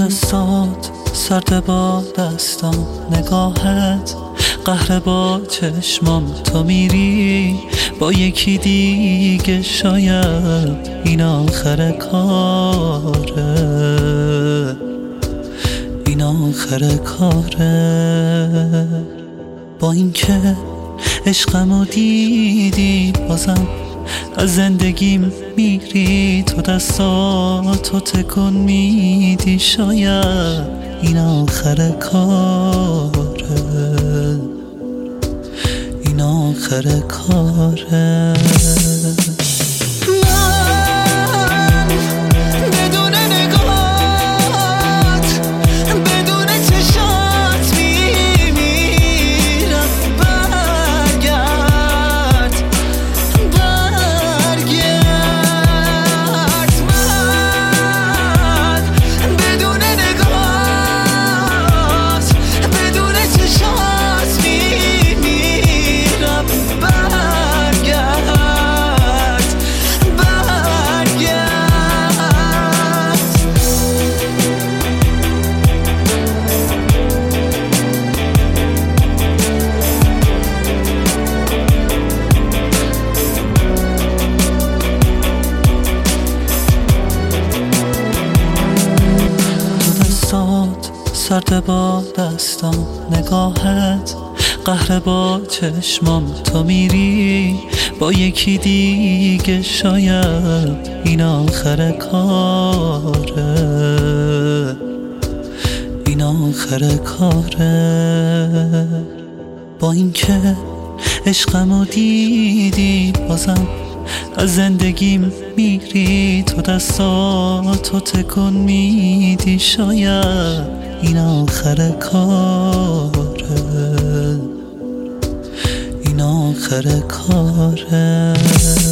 دستات سرد با دستام، نگاهت قهر با چشمام. تو میری با یکی دیگه، شاید این آخر کاره، این آخر کاره. با اینکه عشقمو دیدی بازم از زندگیم میری، تو دستاتو تکون میدی، شاید این آخر کاره، این آخر کاره. سرد با دستام، نگاهت قهر با چشمام. تو میری با یکی دیگه، شاید این آخر کاره، این آخر کاره. با اینکه عشقمو دیدی بازم از زندگیم میری، تو دستاتو تکون میدی، شاید این آخر کاره، این آخر کاره.